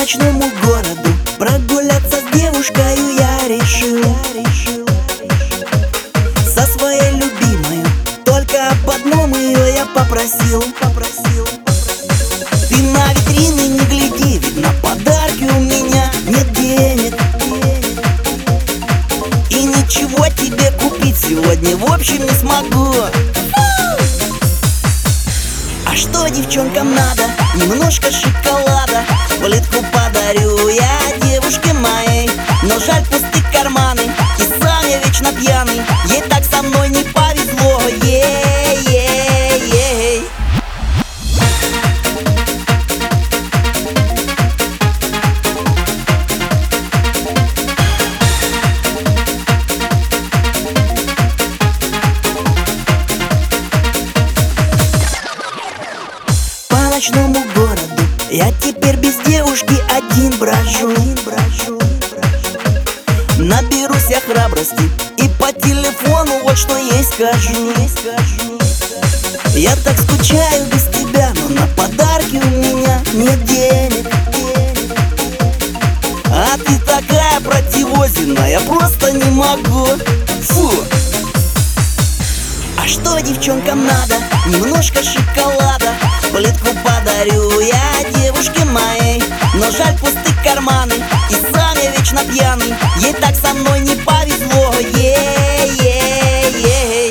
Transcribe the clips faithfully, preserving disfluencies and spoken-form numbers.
ночному городу прогуляться с девушкой я решил. Со своей любимой только об одном ее я попросил. Ты на витрины не гляди, ведь на подарки у меня нет денег. И ничего тебе купить сегодня в общем не смогу. А что девчонкам надо? Немножко шоколада. Плитку подарю я девушке моей, но жаль пусты карманы, и сам я вечно пьяный. Ей так со мной не повезло. Ей-ей-ей. По ночному городу я теперь без девушки один брожу. Наберусь я храбрости и по телефону вот что ей скажу. Я так скучаю без тебя, но на подарки у меня нет денег. А ты такая противозина, я просто не могу. Фу. А что девчонкам надо? Немножко шоколада. Плитку подарю я девушке моей, но жаль пусты карманы, и сам я вечно пьяный. Ей так со мной не повезло. Ей-ей-ей.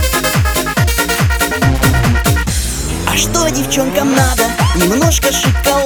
Что девчонкам надо? Немножко шоколада.